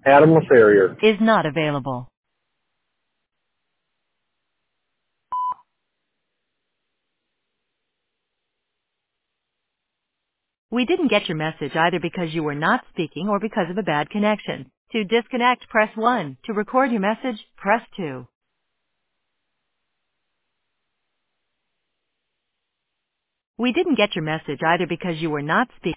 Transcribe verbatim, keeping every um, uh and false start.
Adam LaFerrier. is not available. We didn't get your message either because you were not speaking or because of a bad connection. To disconnect, press one. To record your message, press two. We didn't get your message either because you were not speaking